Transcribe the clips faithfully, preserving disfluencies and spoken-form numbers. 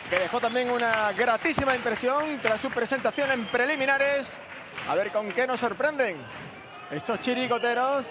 que dejó también una gratísima impresión tras su presentación en preliminares. A ver con qué nos sorprenden estos chirigoteros.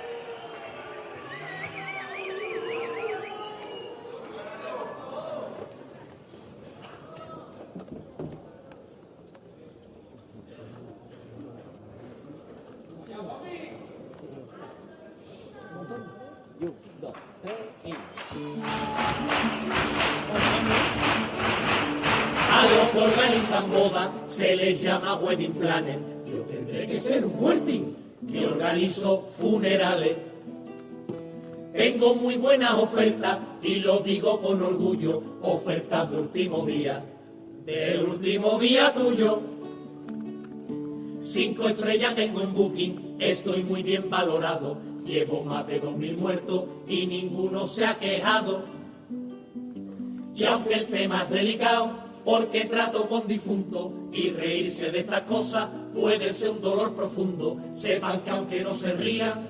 A los que organizan bodas se les llama wedding planner. Yo tendré que ser un muertín que organizo funerales. Tengo muy buenas ofertas y lo digo con orgullo. Ofertas de último día, del último día tuyo. Cinco estrellas tengo en Booking, estoy muy bien valorado. Llevo más de dos mil muertos y ninguno se ha quejado. Y aunque el tema es delicado, porque trato con difuntos y reírse de estas cosas puede ser un dolor profundo. Sepan que aunque no se rían,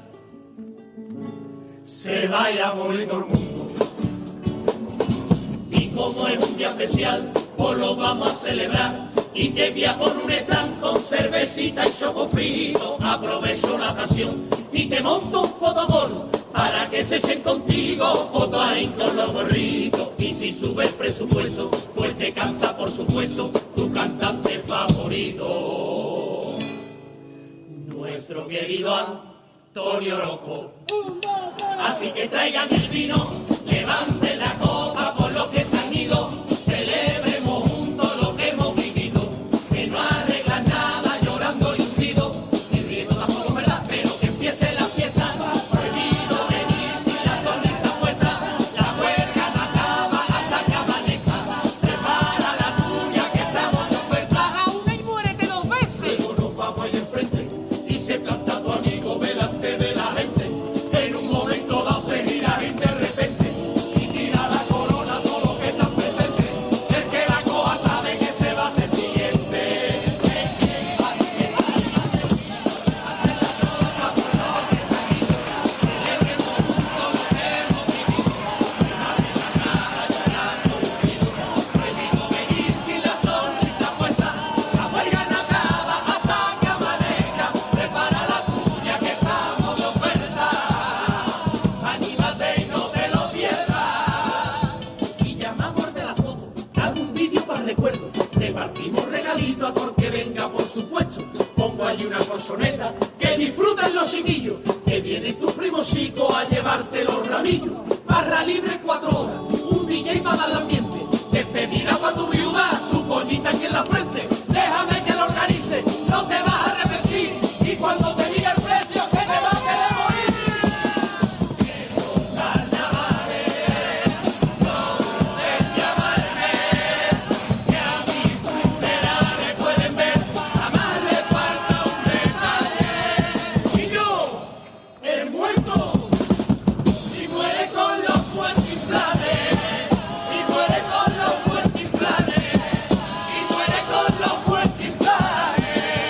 se vaya a morir todo el mundo. Y como es un día especial, pues lo vamos a celebrar. Y que viajo en un stand con cervecita y choco frito. Aprovecho la ocasión y te monto un fotogol para que se echen contigo fotos ahí con los gorritos. Y si sube el presupuesto, pues te canta por supuesto tu cantante favorito, nuestro querido Antonio Orozco. Así que traigan el vino, levanten la copa por los que se han ido, celebremos juntos lo que hemos vivido, que no arreglan nada llorando y hundido, y riendo tampoco, ¿verdad? Pero que empiece la fiesta, prohibido venir sin la sonrisa puesta, la huelga no acaba hasta que amanezca, prepara la tuya que estamos de oferta. Paga una y muérete dos veces. Luego nos vamos ahí enfrente y se planta tu amigo delante de la gente. En un momento dado se gira y de repente y tira la corona a todos los que están presentes. El que la coja sabe que se va a hacer siguiente. Prohibido venir sin la sonrisa puesta, la huelga no acaba hasta que amanezca. Prepara la tuya que estamos de oferta. Anímate y no te lo pierdas. Y llamamos de la foto, hago un vídeo para recuerdo. Repartimos regalito a todo el que venga, por supuesto. Pongo allí una colchoneta, que disfruten los chiquillos. Que viene tu primo chico a llevarte los ramillos. Barra libre cuatro horas, un D J para dar el ambiente. Despedida para tu viuda, su pollita aquí en la frente. Déjame que lo organice, no te vas a arrepentir. Y cuando te diga el precio, que te va a querer morir. Que los carnavales no deben llamarme, que a mis funerales pueden ver, jamás le falta un detalle. Y yo, el muerto, y muere con los fuertimplanes, y muere con los fuertimplanes, y muere con los fuertimplanes.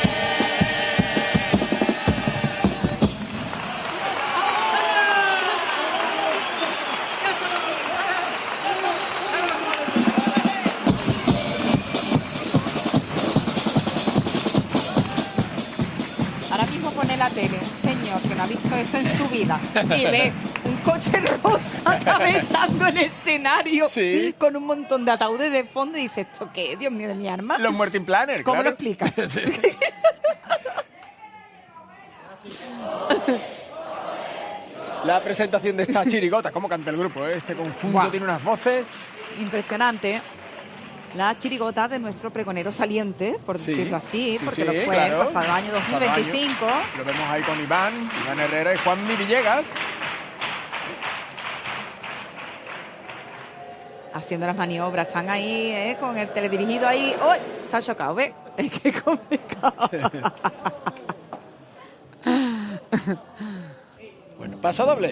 Ahora mismo pone la tele un señor que no ha visto eso en su vida y ve un coche rosa atravesando el escenario Sí. con un montón de ataúdes de fondo y dice, ¿esto qué? Dios mío de mi arma. Los Muertin Planner, ¿Cómo claro. lo explicas? La presentación de esta chirigota, cómo canta el grupo, ¿eh? Este conjunto Guau. tiene unas voces. Impresionante. La chirigota de nuestro pregonero saliente, por Sí, decirlo así, sí, porque sí, lo fue claro. el pasado año dos mil Pasado año. veinticinco. Lo vemos ahí con Iván, Iván Herrera y Juanmi Villegas. Haciendo las maniobras, están ahí, ¿eh? Con el teledirigido ahí. ¡Uy! Se ha chocado, ¿ves? Es que es complicado. Bueno, paso doble.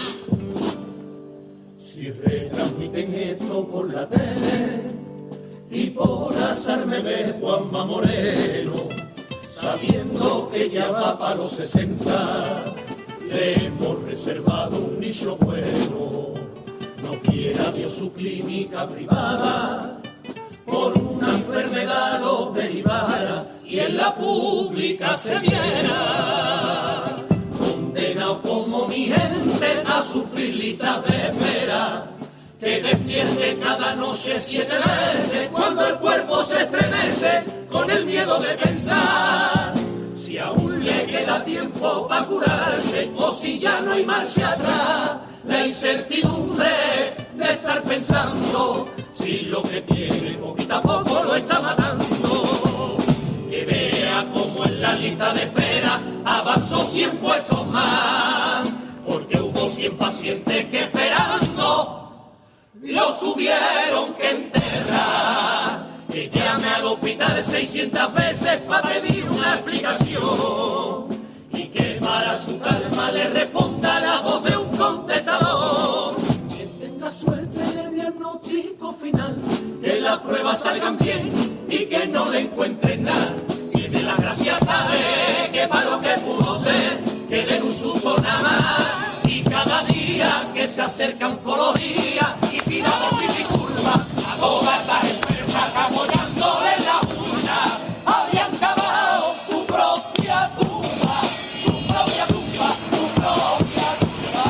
Si retransmiten esto por la tele por azar me ve Juanma Moreno, sabiendo que ya va para los sesenta, le hemos reservado un nicho bueno. No quiera Dios su clínica privada, por una enfermedad lo derivara y en la pública se viera. Condenado como mi gente a sufrir listas de espera, que despierte cada noche siete veces cuando el cuerpo se estremece con el miedo de pensar si aún le queda tiempo para curarse o si ya no hay marcha atrás. La incertidumbre de estar pensando si lo que tiene poquito a poco lo está matando. Que vea como en la lista de espera avanzó cien puestos más, porque hubo cien pacientes que esperando los tuvieron que enterrar. Que llame al hospital seiscientas veces para pedir una explicación y que para su calma le responda la voz de un contestador. Que tenga suerte en el diagnóstico final, que las pruebas salgan bien y que no le encuentren nada. Que de la gracia sabe que para lo que pudo ser, que de un susto nada más. Y cada día que se acerca un coloría y tira por mi curva a todas esas enfermas apoyándole la urna, habían cavado su propia tumba, su propia tumba, su propia tumba.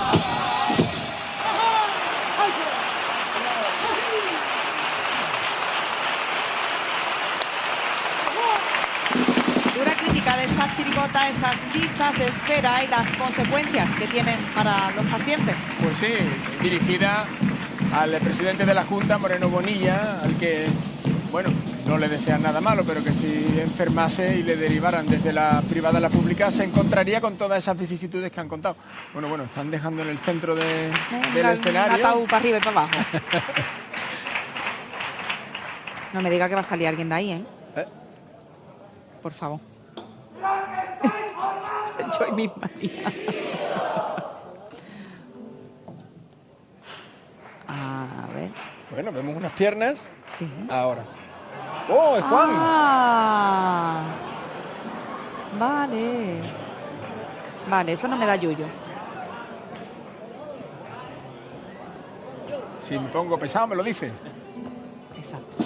Dura crítica de estas chirigotas, esas listas de espera y las consecuencias que tienen para los pacientes. Pues sí, dirigida al presidente de la Junta, Moreno Bonilla, al que, bueno, no le desean nada malo, pero que si enfermase y le derivaran desde la privada a la pública, se encontraría con todas esas vicisitudes que han contado. Bueno, bueno, están dejando en el centro de, del la, escenario. Un ataúd para arriba y para abajo. No me diga que va a salir alguien de ahí, ¿eh? ¿Eh? Por favor. Yo y mi María. A ver. Bueno, vemos unas piernas. Sí. Ahora. ¡Oh, es Juan! Ah, vale. Vale, eso no me da yuyo. Si me pongo pesado, me lo dices. Exacto.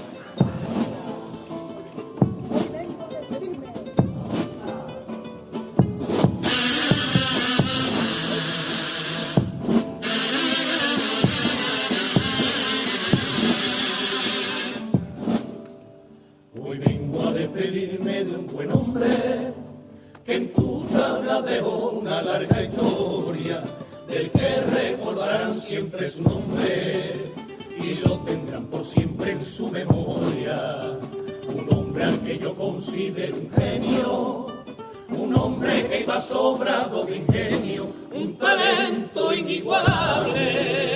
Hoy vengo a despedirme de un buen hombre que en tu tabla dejó una larga historia, del que recordarán siempre su nombre y lo tendrán por siempre en su memoria. Un hombre al que yo considero un genio, un hombre que iba sobrado de ingenio, un talento inigualable,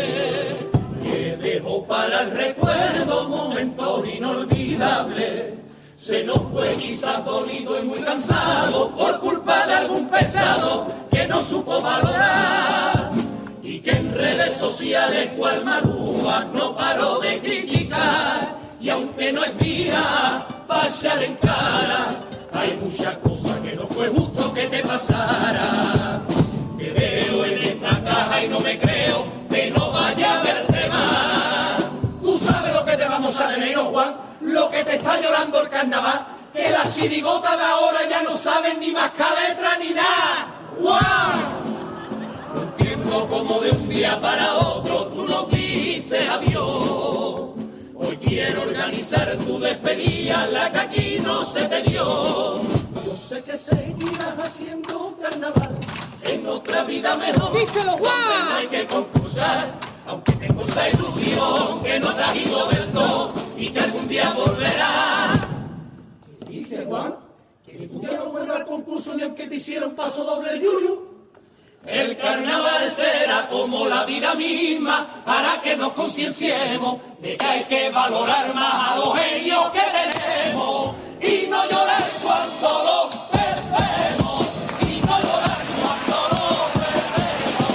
que dejó para el recuerdo momentos inolvidables. Se nos fue quizás dolido y muy cansado por culpa de algún pesado que no supo valorar y que en redes sociales cual Marúa no paró de criticar. Y aunque no es vía para echar en cara, hay muchas cosas que no fue justo que te pasara. Te veo en esta caja y no me creo que no vaya a verte más. Tú sabes lo que te vamos a de menos, Juan, lo que te está llorando el carnaval, que las chirigotas de ahora ya no saben ni más letra ni nada. ¡Juan! No entiendo cómo de un día para otro tú nos diste adiós. Hoy quiero organizar tu despedida, la que aquí no se te dio. Yo sé que seguirás haciendo carnaval en otra vida mejor. ¡Díselo, Juan! Donde no hay que concursar, aunque tengo esa ilusión que no te has ido del todo y que algún día volverás. ¿Qué dice, Juan? Que tú ya no vuelvas al concurso ni aunque te hicieron paso doble el yuyu. El carnaval será como la vida misma, para que nos concienciemos de que hay que valorar más a los genios que tenemos y no llorar cuando los perdemos, y no llorar cuando los perdemos.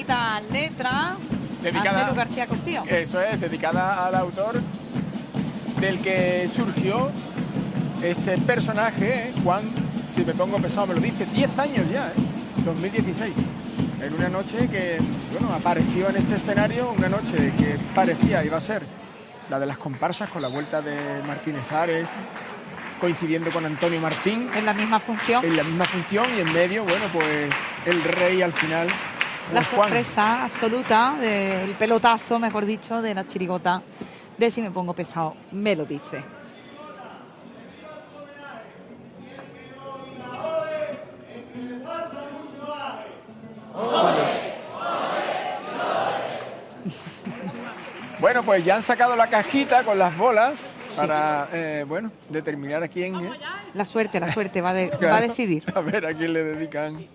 bonita letra. Dedicada, Marcelo García Cosío. Eso es, dedicada al autor del que surgió este personaje, Juan, si me pongo pesado me lo dice, diez años ya, ¿eh? dos mil dieciséis. En una noche que, bueno, apareció en este escenario, una noche que parecía iba a ser la de las comparsas con la vuelta de Martínez Ares, coincidiendo con Antonio Martín. En la misma función. En la misma función y en medio, bueno, pues el rey al final. La Juan. sorpresa absoluta, de, el pelotazo, mejor dicho, de la chirigota de Si me pongo pesado, me lo dice. Bueno, pues ya han sacado la cajita con las bolas para, eh, bueno, determinar a quién. ¿eh? La suerte, la suerte va, de, va a decidir. A ver a quién le dedican.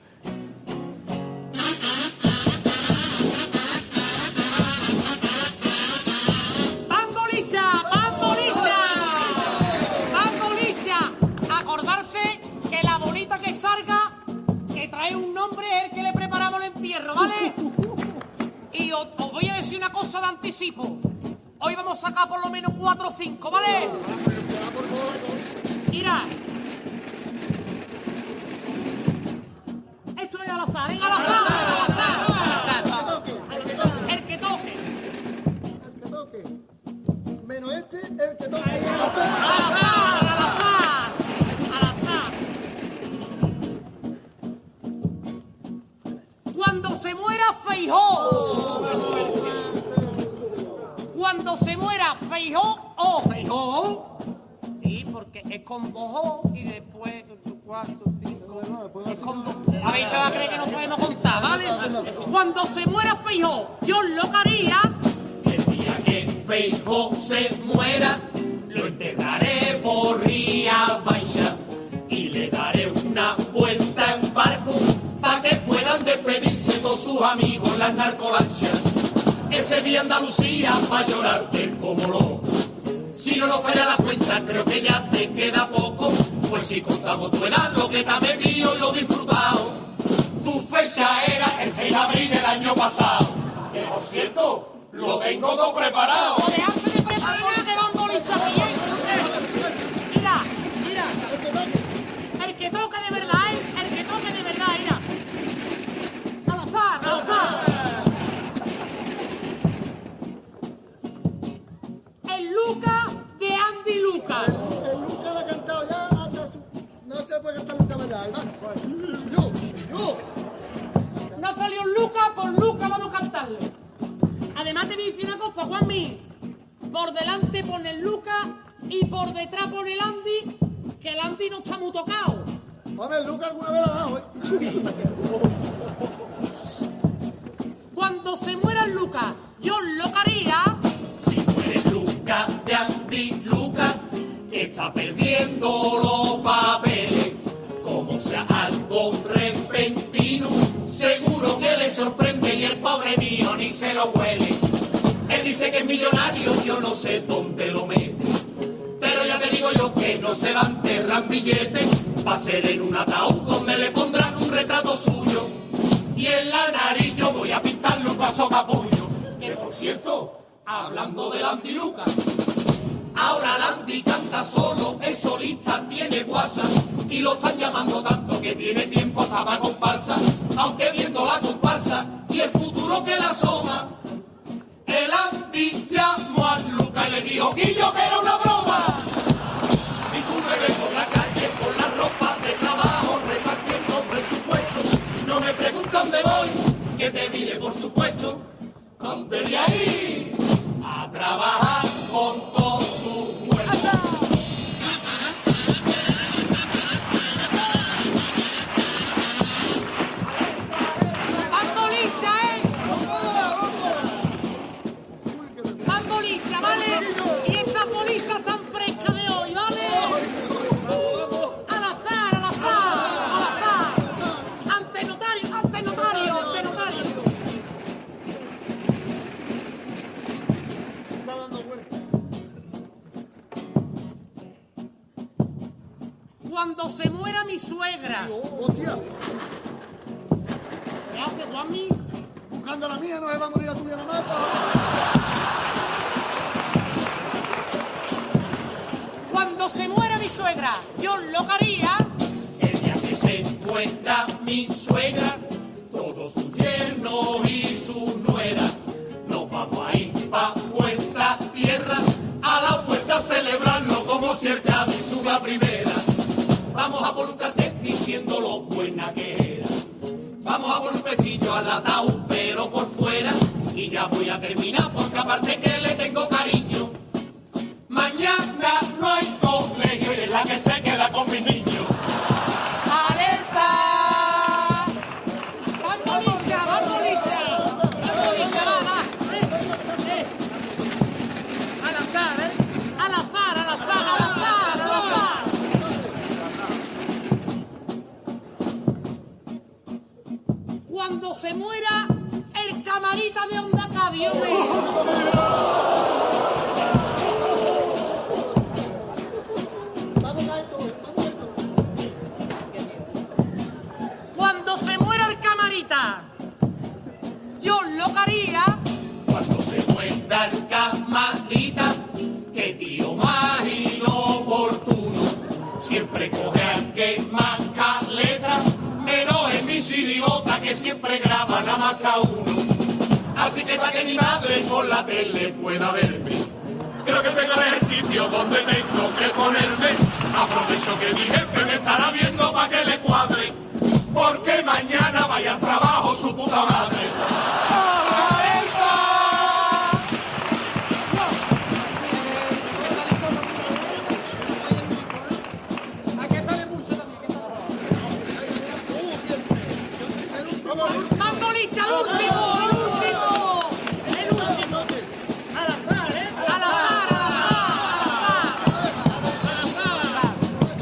¡Bambolisa! ¡Bambolisa! ¡Bambolisa! Acordarse que la bolita que salga, que trae un nombre, es el que le preparamos el entierro, ¿vale? Y os, os voy a decir una cosa de anticipo. Hoy vamos a sacar por lo menos cuatro o cinco, ¿vale? Mira. Esto es al azar, venga, al azar, al azar. El que toque. El que toque. Menos este, el que toque. Al azar, al azar. Al azar. Cuando se muera Feijóo. Cuando se muera Feijóo o Feijóo. Sí, porque es con dos y después cuatro, cinco. Es con dos. A ver, te va a creer que no sabemos contar, ¿vale? Cuando se muera Feijóo, yo lo que haría. El día que Feijóo se muera, lo enterraré por Ría Baixa y le daré una vuelta en barco para que puedan despedirse todos sus amigos las narcolanchas. Ese día Andalucía va a llorarte como lo. Si no nos falla la cuenta, creo que ya te queda poco. Pues si contamos tu edad, lo que te ha metido y lo disfrutado. Tu fecha era el seis de abril del año pasado. Que por cierto, lo tengo todo preparado. O dejarse de preparar que bamboliza bien. Mira, mira. El que toque de verdad, ¿eh? El que toque de verdad, mira. Al azar, al azar. El Luca de Andy Luca. El Luca lo ha cantado ya hasta su... No se puede cantar nunca más la alma. Yo, yo. No salió un Luca, por Luca vamos a cantarle. Además te voy a decir una cosa, Juanmi. Por delante pone el Luca y por detrás pone el Andy, que el Andy no está muy tocado. Hombre, el Luca alguna vez la ha dado, ¿eh? Cuando se muera el Luca, yo lo que haría. Si tú eres Luca de Andy Luca, que está perdiendo los papeles, como sea algo repentino, seguro que le sorprende y el pobre mío ni se lo huele. Él dice que es millonario, yo no sé dónde lo mete, pero ya te digo yo que no se va a enterrar billetes, va a ser en un ataúd donde le pondrán un retrato suyo, y en la nariz yo voy a pintarle un paso capullo. Que por cierto, hablando del Andy Luca, ahora el Andy canta solo, es solista, tiene WhatsApp y lo están llamando tanto que tiene tiempo hasta para comparsa. Aunque viendo la comparsa y el futuro que la asoma, el Andy llamó a Luca y le dijo que yo que era una broma. Si tú me ves por la calle con la ropa de trabajo repartiendo presupuestos, no me preguntas dónde voy, que te diré por supuesto. Antes de ahí a trabajar con todos tus muertos. ¡Bambolisa, eh! ¡Bambolisa, ¿vale? Y esta bolisa tan fresca de hoy, ¿vale? Al azar, al azar, al azar. Ante notario, ante notario, ante notario. Cuando se muera mi suegra. Hostia. ¿Qué hace, Juanmi? Dejando la mía, no se va a morir la tuya nomás. Cuando se muera mi suegra, yo lo que haría. El día que se muera mi suegra, todos sus yernos y sus nueras, nos vamos a ir pa' Puerta Tierra, a la fuerza a celebrarlo como si el Cádiz suba primera. Vamos a por un cartel diciendo lo buena que era. Vamos a por un pechillo al ataúd, pero por fuera. Y ya voy a terminar porque aparte que le tengo cariño. Mañana no hay colegio y es la que se queda con mis niños. ¡Alerta! ¡Vamos, Lisa! ¡Vamos, Lisa! ¡Vamos, Lisa! ¡Va, va! Al azar, ¿eh? Al azar, al azar, al azar, al azar. Cuando se muera el camarita de Onda Cabio, Vamos a esto, vamos a esto. cuando se muera el camarita, yo lo que haría. Cuando se muera el camarita, que tío más inoportuno, siempre coge al que marca letras, menos en mi chirigota que siempre graba nada más que a uno. Así que para que mi madre por la tele pueda verme, creo que ese no es el sitio donde tengo que ponerme. Aprovecho que mi jefe me estará viendo para que le cuadre, porque mañana vaya al trabajo su puta madre. ¡Vamos, Lisa! ¡El último! ¡El último! ¡El último! ¡Al azar, eh! ¡Al azar, al azar, al azar!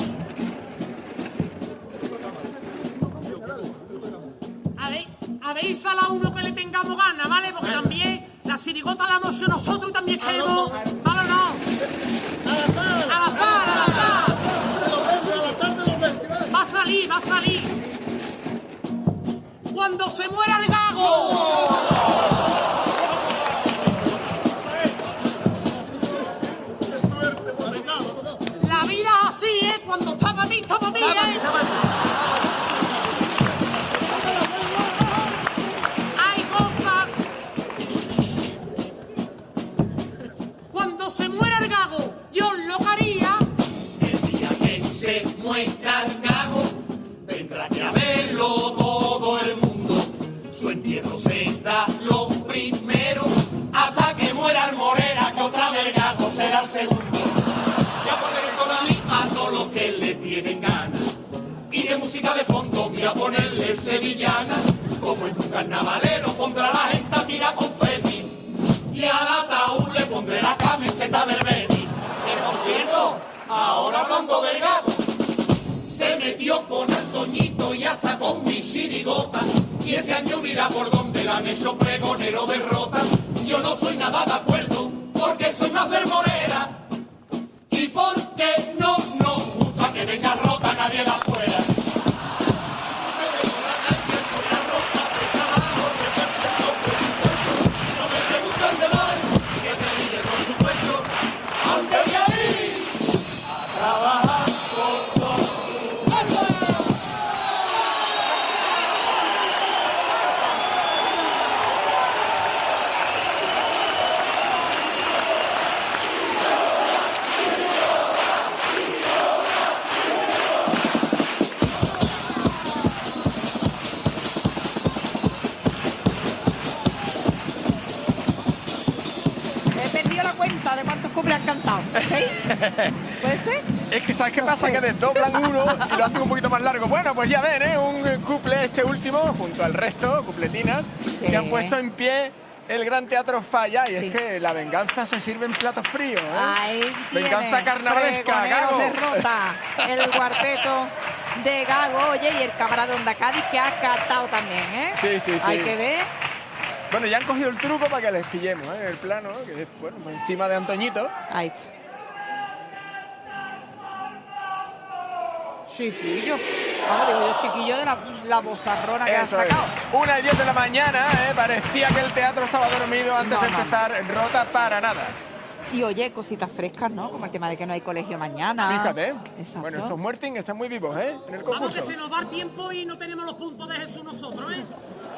A ver, habéis a la uno que le tengamos ganas, ¿vale? Porque también la sirigota la hemos hecho nosotros y también queremos... ¿Vale o no? ¡Al azar! ¡Al azar, al azar! ¡De los verdes, al azar de los verdes! ¡Va a salir, va a salir! ¡Cuando se muera el gago! La vida es así, ¿eh? Cuando está para ti, está para ti, ¿eh? Hay cosas. Cuando se muera el gago, yo lo que haría. El día que se muera el gago, tendrá que haberlo todo el mundo. Su entierro será lo primero, hasta que muera el Morera, que otra vez el gago será el segundo. Ya poneré solo a mí a todos los que le tienen ganas. Y de música de fondo voy a ponerle sevillana. Como en un carnavalero pondrá la gente a tirar confeti. Y al ataúd le pondré la camiseta del Betis. Que por cierto, ahora hablando del gago, se metió con Antoñito y hasta con mi chirigota. Y ese año mira por donde la han hecho pregonero derrota. Yo no estoy nada de acuerdo, porque soy más del Morera. Y porque no nos gusta que venga rota nadie de afuera. No me preguntan de mal, que se dice por supuesto, aunque voy a ir a trabajar por todo. He perdido la cuenta de cuántos cumples han cantado. ¿Sí? ¿Puede ser? Es que, ¿sabes qué pasa? Que desdoblan uno y lo hacen un poquito más largo. Bueno, pues ya ven, ¿eh? Un couple este último, junto al resto, cupletinas, Sí. que han puesto en pie el Gran Teatro Falla. Y Sí. es que la venganza se sirve en platos fríos, ¿eh? Ahí Venganza tiene, carnavalesca, pregoneros Gago. de Rota, el cuarteto de Gago, oye, y el camarada Onda Cádiz que ha cantado también, ¿eh? Sí, sí, sí. Hay que ver. Bueno, ya han cogido el truco para que les pillemos, ¿eh? El plano, que es, bueno, por encima de Antoñito. Ahí está. Sí, pillo. Vamos, digo yo, chiquillo, de la, la bozarrona que Eso ha es. sacado. Una y diez de la mañana, ¿eh? Parecía que el teatro estaba dormido antes No, de no, empezar Rota para nada. Y oye, cositas frescas, ¿no? Como el tema de que no hay colegio mañana. Fíjate. Exacto. Bueno, estos muertings están muy vivos, ¿eh? En el Vamos, concurso. que se nos va el tiempo y no tenemos los puntos de Jesús nosotros, ¿eh?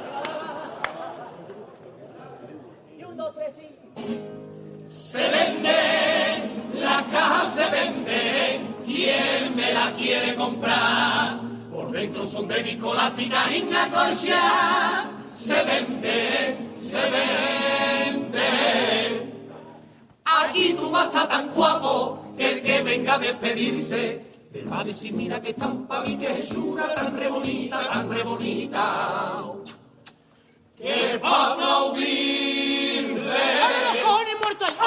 Se vende, la caja se vende, ¿quién me la quiere comprar? Por dentro son de Nicolástica y una colcha, se vende, se vende. Aquí tú vas a estar tan guapo que el que venga a despedirse te va a decir, mira que tan pavi, que es una tan re bonita, tan re bonita, que va a aplaudirle. ¡Vale, los cojones muertos ahí!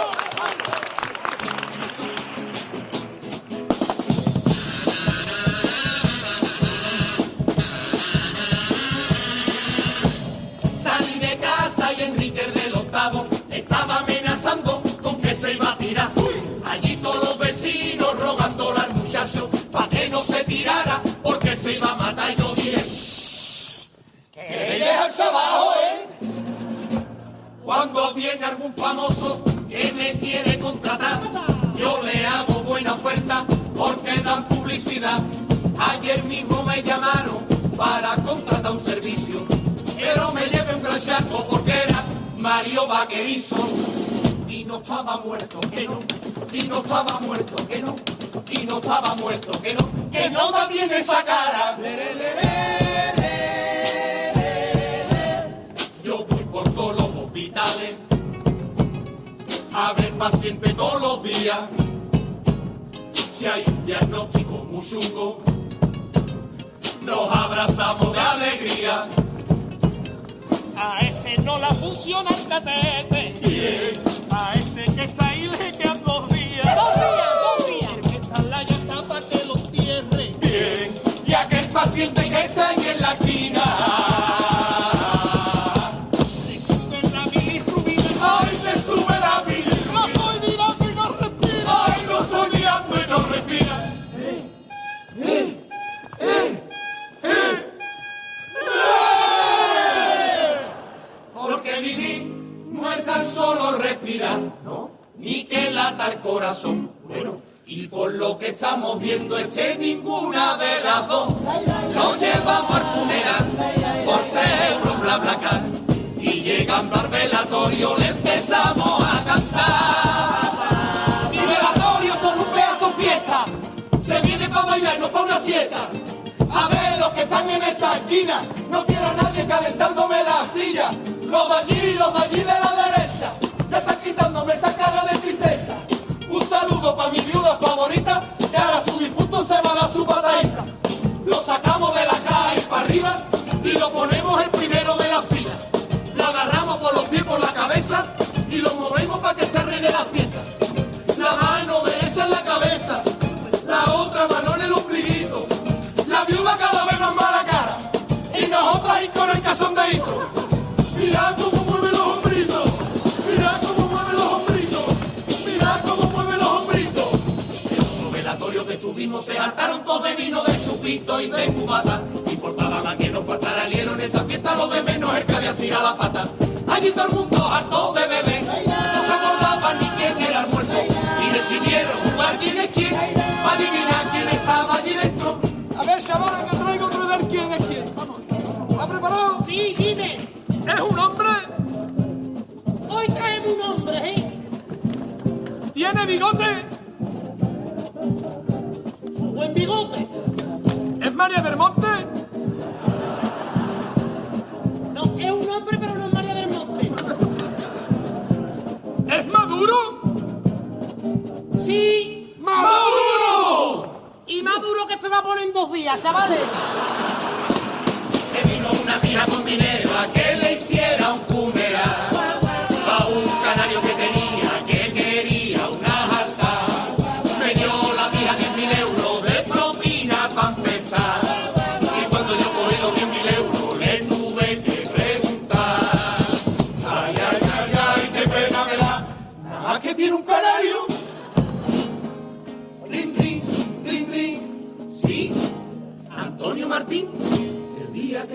Salí de casa y Enrique el del octavo estaba amenazando con que se iba a tirar. Allí todos los vecinos rogándole al muchacho para que no se tirara porque se iba a matar. Y yo dije, "Shh, que dejes abajo, ¿eh?". Cuando viene algún famoso que me quiere contratar, yo le hago buena oferta porque dan publicidad. Ayer mismo me llamaron para contratar un servicio, pero me llevé un gran chaco porque era Mario Vaquerizo. Y no estaba muerto, que no, y no estaba muerto, que no, y no estaba muerto, que no, que no da bien esa cara. Le, le, le, le, le, le. Yo voy por todos los hospitales a ver pacientes todos los días. Si hay un diagnóstico muy chungo, nos abrazamos de alegría. A ese no la funciona el catete. Bien, A ese que está ahí le quedan dos días. ¡Dos días, dos días! El que está en la llanta para que lo cierre. bien. Y aquel paciente que está ahí en la esquina, Le suben la bilirrubina. ay, le sube la bilirrubina. No estoy mirando y no respira. Ay, lo estoy mirando y no respira. Porque vivir no es tan solo respirar, ¿no? Ni que lata el corazón. Bueno, y por lo que estamos viendo, este ninguna de las dos. Nos llevamos al funeral por tres euros bla bla car. Y llegando al velatorio le empezamos a cantar. Mi velatorio son un pedazo fiesta. Se viene para bailar, no para una siesta. A ver los que están en esa esquina, no quiero a nadie calentándome la silla. Los de allí, los de allí de la derecha, ya están quitándome esa cara de tristeza. Un saludo para mi viuda favorita, que ahora su difunto se va a dar su patadita. Lo sacamos de la caja y para arriba y lo ponemos el primero de la fila. Lo agarramos por los pies, por la cabeza y lo movemos para que se arregle la fiesta. La mano derecha en la cabeza, la otra mano en el ombliguito. La viuda cada vez más mala cara y nosotras ahí con el cachondeíto. Mira cómo mueve los hombritos, mira cómo mueve los hombritos, mira cómo mueve los hombritos. En otro velatorio que estuvimos se hartaron todos de vino, de chupito y de cubata. Y importaba más que no faltara el hielo en esa fiesta, lo de menos el que había tirado la pata. Allí todo el mundo harto de beber, no se acordaban ni quién era el muerto. Y decidieron jugar quién es quién, para adivinar quién estaba allí dentro. A ver, chavales, que traigo que ver quién es quién. Vamos. ¿Está preparado? Sí, dime. ¿Es un hombre? Hoy traemos un hombre, ¿eh? ¿Tiene bigote? Su buen bigote. ¿Es María del Monte? No, es un hombre, pero no es María del Monte. ¿Es Maduro? Sí. ¡Maduro! Y más duro que se va a poner en dos días, chavales. Que vino una tía con dinero a que le hiciera un funeral a un canario que tenía, que quería una jarta. Me dio la tía diez mil euros de propina para empezar. Y cuando yo cogí los diez mil euros le tuve que preguntar. Ay, ay, ay, ay, qué pena me da. Nada más que tiene un canario. Ring, ring, ring, ring. Sí,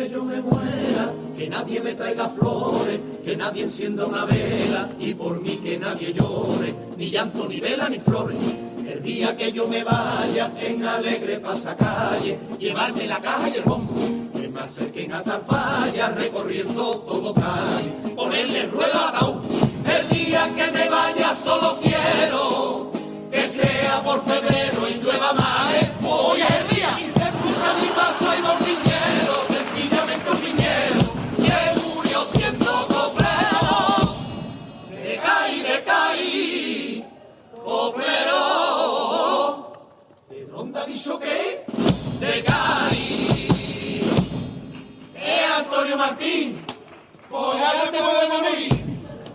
que yo me muera, que nadie me traiga flores, que nadie encienda una vela, y por mí que nadie llore, ni llanto, ni vela, ni flores. El día que yo me vaya en alegre pasacalle, llevarme la caja y el bombo, que me acerquen hasta falla, recorriendo todo calle, ponerle rueda a ataúd. El día que me vaya solo quiero que sea por febrero y llueva más. Hoy es el día y se escucha mi paso y los niñeros, sencillamente un niñero que murió siendo coplero. Decaí, decaí, coplero. ¿De dónde ha dicho que? Decaí. Eh, Antonio Martín, pues ya te voy a morir.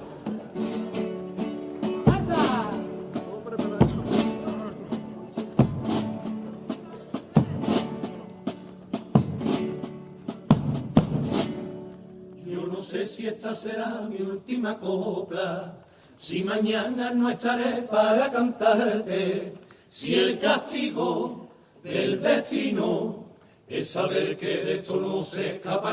No sé si esta será mi última copla, si mañana no estaré para cantarte, si el castigo del destino es saber que de esto no se escapa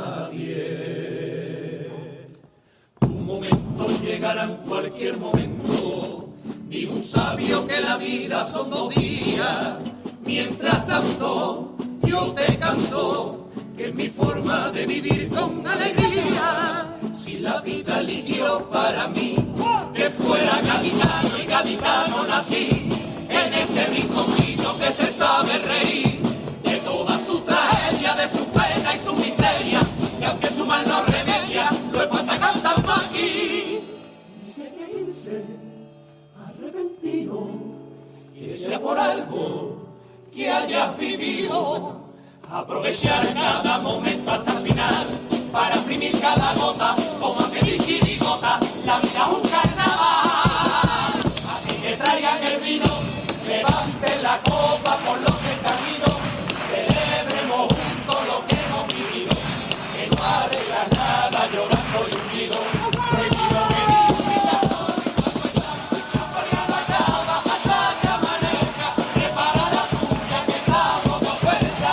nadie. Un momento llegará en cualquier momento, dijo un sabio que la vida son dos días, mientras tanto yo te canto que es mi forma de vivir con alegría. Si la vida eligió para mí que fuera gaditano y gaditano nací, en ese rinconcito que se sabe reír de todas sus tragedias, de su pena y su miseria, que aunque su mal no remedia, lo espanta cantando aquí. Y si hay que irse arrepentido, que sea por algo que hayas vivido, aprovechar cada momento hasta el final, para exprimir cada gota, como hace mi chirigota, la vida es un carnaval. Así que traigan el vino, levanten la copa por lo que se ha ido, celebremos juntos lo que hemos vivido, que no arregla nada llorando y hundido. Prohibido venir gritando, porque no acaba hasta que amanezca, prepara la tuya que estamos de oferta.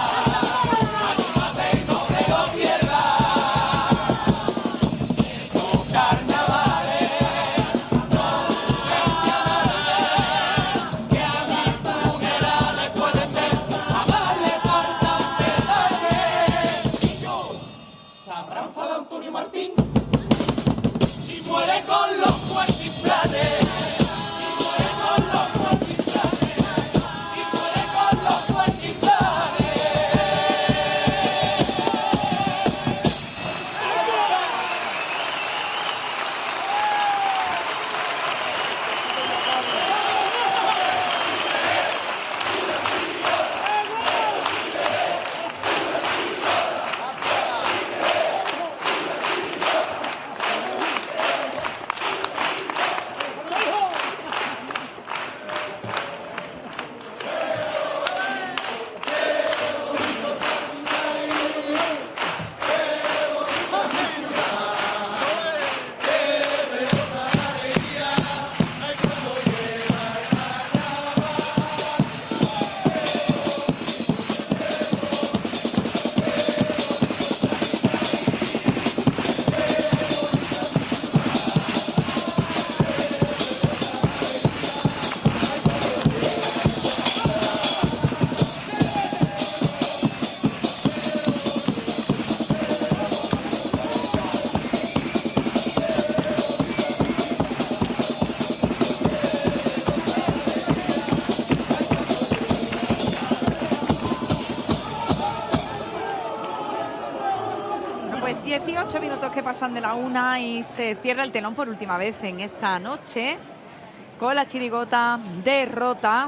dieciocho minutos que pasan de la una y se cierra el telón por última vez en esta noche con la chirigota Derrota,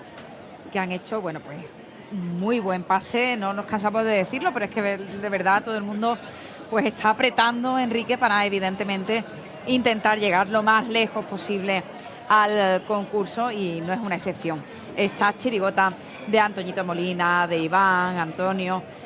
que han hecho, bueno, pues muy buen pase, no nos cansamos de decirlo, pero es que de verdad todo el mundo pues está apretando, Enrique, para evidentemente intentar llegar lo más lejos posible al concurso, y no es una excepción. Esta chirigota de Antoñito Molina, de Iván, Antonio,